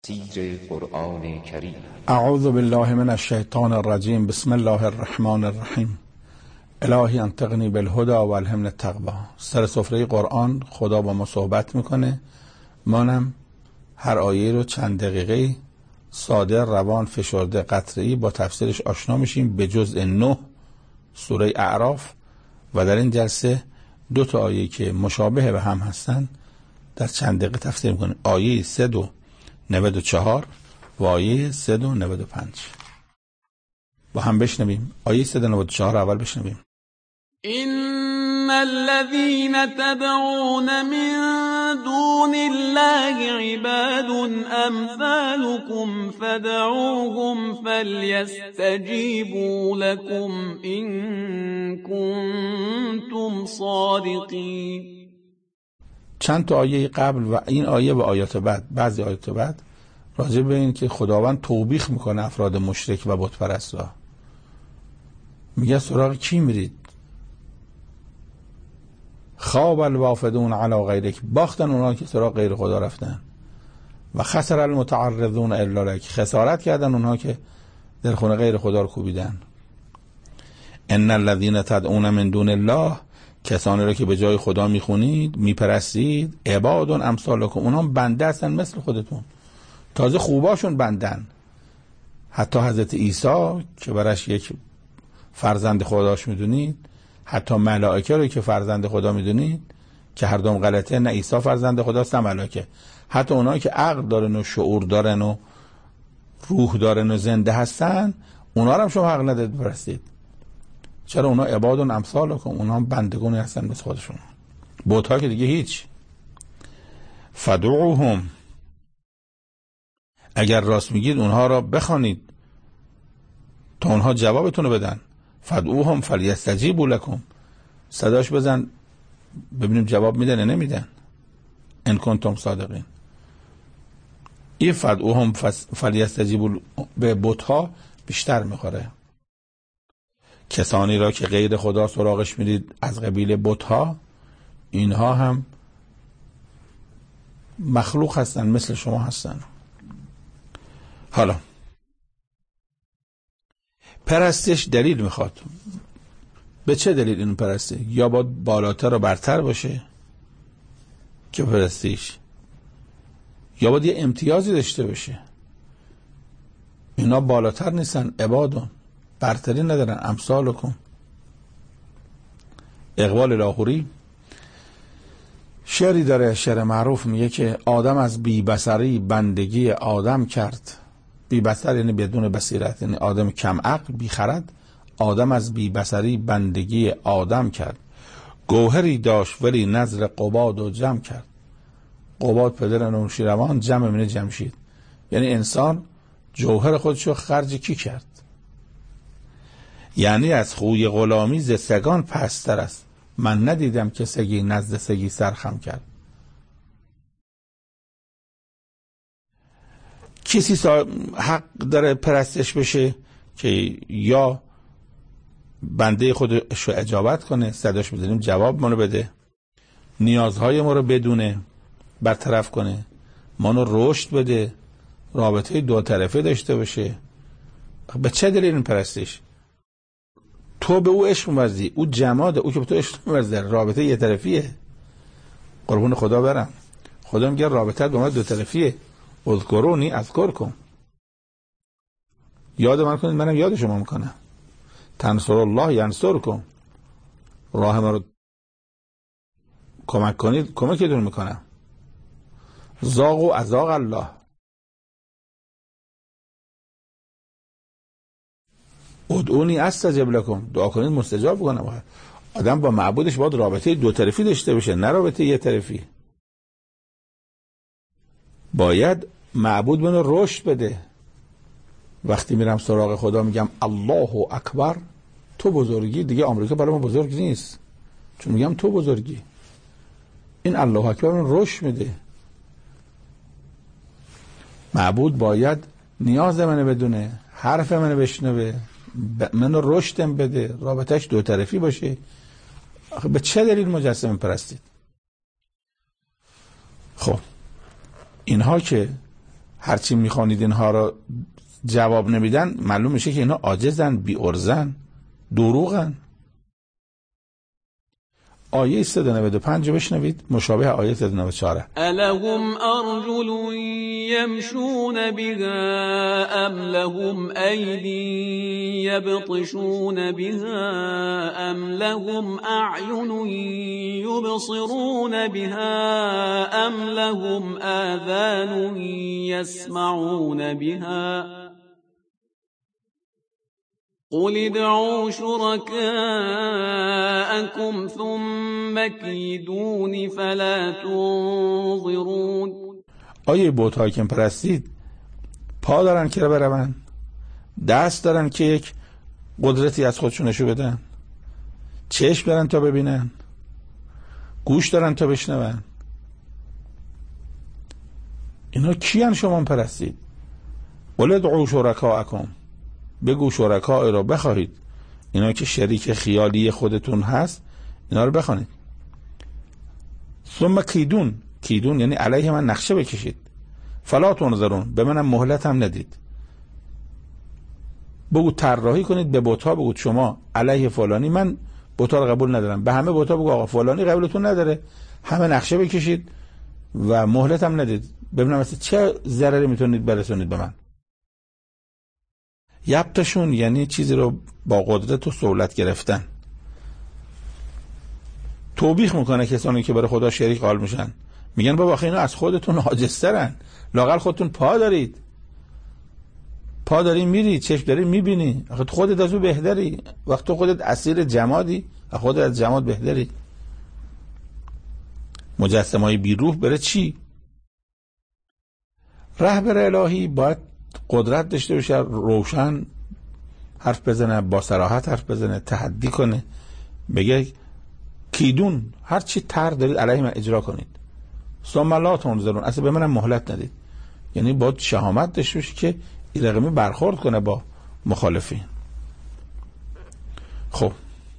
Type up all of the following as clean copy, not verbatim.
تفسیر قرآن کریم. اعوذ بالله من الشیطان الرجیم. بسم الله الرحمن الرحیم. الهی انطقنی بالهدى و الهمنی التقوی. سر سفره قرآن خدا با ما صحبت میکنه. مانم هر آیه رو چند دقیقه ساده، روان، فشرده، قطعی با تفسیرش آشنا میشیم به جزء 9 سوره اعراف و در این جلسه 2 تا آیه که مشابه به هم هستن در چند دقیقه تفسیر میکنیم. آیه 394 و آیه 395 با هم بشنویم. آیه 394 اول بشنویم. إن الذين تدعون من دون الله عباد أمثالكم فدعوهم فليستجيبوا لكم إن كنتم صادقين. چند تا آیه قبل و این آیه و آیات بعد، بعضی آیات بعد راجع به این که خداوند توبیخ میکنه افراد مشرک و بت پرستا. میگه سراغ کی میرید؟ خواب الوافدون علی غیرک، باختن اونها که سراغ غیر خدا رفتن. و خسر المتعرضون الا لک، خسارت کردن اونها که در خونه غیر خدا رو کوبیدن. ان الذين تدعون من دون الله، کسانی رو که به جای خدا میخونید، میپرستید، عباد امثالکم، اونها بنده هستن مثل خودتون. تازه خوباشون بندن. حتی حضرت عیسی که برش یک فرزند خداش میدونید، حتی ملائکه رو که فرزند خدا میدونید که هر دوم غلطه، نه عیسی فرزند خداست نه ملائکه، حتی اونایی که عقل دارن و شعور دارن و روح دارن و زنده هستن، اونا رو هم شما حق ندارید بپرستید. چرا؟ اونا عباد امثالکم، اونا هم بندگانی هستن مثل خودشون. بت‌ها که دیگه هیچ. فدعوهم، اگر راست میگید اونها را بخوانید تا اونها جوابتون رو بدن. فدعوهم فلیستجیبوا لکم، صداش بزن ببینیم جواب میدن یا نمیدن. ان کنتم صادقین. این فدعوهم فلیستجیبوا به بت‌ها بیشتر میخوره. کسانی را که غیر خدا سراغش میرید از قبیل بت‌ها، اینها هم مخلوق هستن مثل شما هستن. حالا پرستش دلیل میخواد. به چه دلیل اینو پرسته؟ یا باید بالاتر و برتر باشه که پرستیش، یا باید یه امتیازی داشته باشه. اینا بالاتر نیستن، عبادون، برتری ندارن. امثالکم. اقبال لاهوری شعری داره، شعر معروف، میگه که آدم از بی‌بصری بندگی آدم کرد. بی‌بصر یعنی بدون بصیرت، یعنی آدم کم عقل، بی خرد. آدم از بی‌بصری بندگی آدم کرد. گوهری داشت ولی نظر قباد و جمع کرد. قباد پدر نوشیروان، جمع من جمشید. یعنی انسان جوهر خودشو خرج کی کرد؟ یعنی از خوی غلامی ز سگان پستر است. من ندیدم که سگی نزد سگی سرخم کرد. کسی حق داره پرستش بشه که یا بنده خودش رو اجابت کنه، صداش بزنیم جواب منو بده، نیازهای ما رو بدونه، برطرف کنه، منو رشد بده، رابطه دو طرفه داشته باشه. به چه دلیل این پرستش؟ تو به او عشق می‌ورزی، او جماده، او که به تو عشق می‌ورزه، رابطه یه طرفیه. قربون خدا برم. خدا میگه رابطه با ما دو طرفیه. اذکرونی اذکرکم، یاد من کنید منم یاد شما میکنم. تنصر الله ینصرکم، راه من رو کمک کنید کمکتون میکنم. ذاق و ازاق الله، ادعونی استجب لکم، دعا کنید مستجاب کنم. آدم با معبودش باید رابطه دو طرفی داشته باشه، نه رابطه یه طرفی. باید معبود منو رشد بده. وقتی میرم سراغ خدا میگم الله اکبر، تو بزرگی، دیگه آمریکا برای ما بزرگ نیست، چون میگم تو بزرگی. این الله اکبر من رشد میده. معبود باید نیاز منو بدونه، حرف منو بشنوه، منو رشدم بده، رابطش دو طرفی باشه. به چه دلیل مجسمه پرستید؟ خب اینها که هرچی میخوانید اینها رو جواب نمیدن، معلوم میشه که اینا عاجزن، بی‌عرضن، دروغن. آیه 395 بشنوید، مشابه آیه 394. الهم ارجل یمشون بها ام لهم ایدی یبطشون بها ام لهم اعین یبصرون بها ام لهم آذان یسمعون بها قل ادعوا شركاءكم ثم كيدون فلا تنظرون. آیه بت‌هایی که پرستید پا دارن که برون، دست دارن که یک قدرتی از خودشون نشون بدن، چشم دارن تا ببینن، گوش دارن تا بشنون. اینا کیان شما پرستید؟ قل ادعوا شركاءكم، بگو شرکای را بخواهید، اینا که شریک خیالی خودتون هست اینا رو بخوانید. ثم کیدون، کیدون یعنی علیه من نقشه بکشید، فلا تنظرون، به منم مهلت هم ندید. بگو طراحی کنید به بت‌ها، بگو شما علیه فلانی، من بت‌ها رو قبول ندارم، به همه بت‌ها بگو آقا فلانی قبولتون نداره، همه نقشه بکشید و مهلت هم ندید، ببینم مثلا چه ضرری میتونید برسونید به من. یبتشون یعنی چیزی رو با قدرت و سهولت گرفتن. توبیخ میکنه کسانی که برای خدا شریک قائل میشن، میگن بابا اینا از خودتون عاجزترن، لااقل خودتون پا دارید، پا داری میری، چشم داری میبینی، خودت از اون بهتری، وقت تو خودت اسیر جمادی، خودت از جماد بهتری. مجسمه‌های بی روح بره چی؟ رهبر الهی باید قدرت داشته باشه، روشن حرف بزنه، با صراحت حرف بزنه، تحدی کنه، بگه کیدون، هر چی طرح دارید علیه من اجرا کنید، ثم لا تنظرون، اصلا به منم مهلت ندید. یعنی باید شهامت داشته باشه که این رقمی برخورد کنه با مخالفین. خب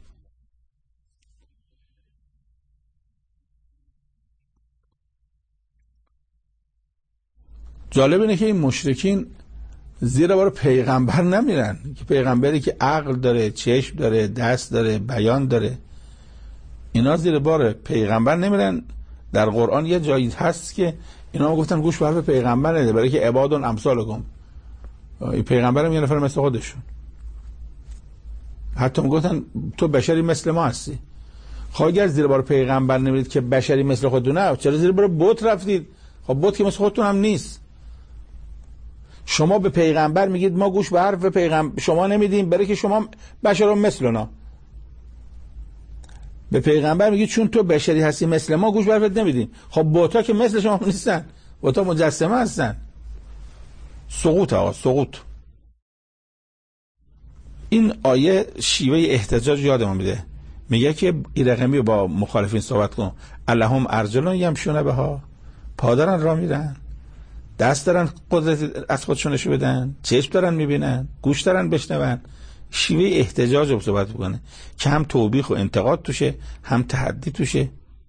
جالب اینه که این مشرکین زیر بار پیغمبر نمیرن، که پیغمبری که عقل داره، چشم داره، دست داره، بیان داره، اینا زیر بار پیغمبر نمیرن. در قرآن یه جایی هست که اینا گفتن گوش به حرف پیغمبر نده، برای که عباد امثالکم، این پیغمبر هم یه نفر مثل خودشون. حتی گفتن تو بشری مثل ما هستی. خب اگر زیر بار پیغمبر نمیرید که بشری مثل خودتون، نه چرا زیر بار بت رفتید؟ خب بت که مثل خودتون هم نیست. شما به پیغمبر میگید ما گوش به حرف پیغمبر شما نمیدیم، برای که شما بشر مثلنا. به پیغمبر میگید چون تو بشری هستی مثل ما گوش به حرفت نمیدیم. خب بوتا که مثل شما نیستن، بوتا مجسمه هستن. سقوط آقا، سقوط. این آیه شیوه احتجاج یادمون میده، میگه که این رقمی با مخالفین صحبت کن. اللهم ارجلون یمشون بها، پا دارن راه میرن، دست دارن قدرت از خودشون نشون بدن، چشم دارن میبینن، گوش دارن بشنون. شیوه احتجاج رو صحبت بکنه که هم توبیخ و انتقاد توشه، هم تحدی توشه.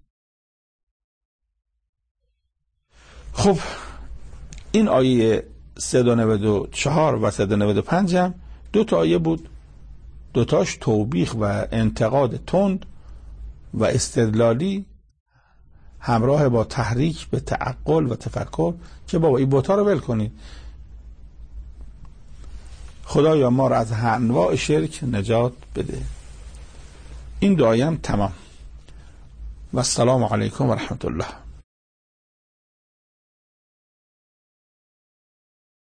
خب این آیه 394 و 395 هم دو تا آیه بود، دوتاش توبیخ و انتقاد تند و استدلالی همراه با تحریک به تعقل و تفکر که بابا این بوتا رو ول کنید، خدایا ما رو از انواع شرک نجات بده. این دعایم تمام و السلام علیکم و رحمت الله.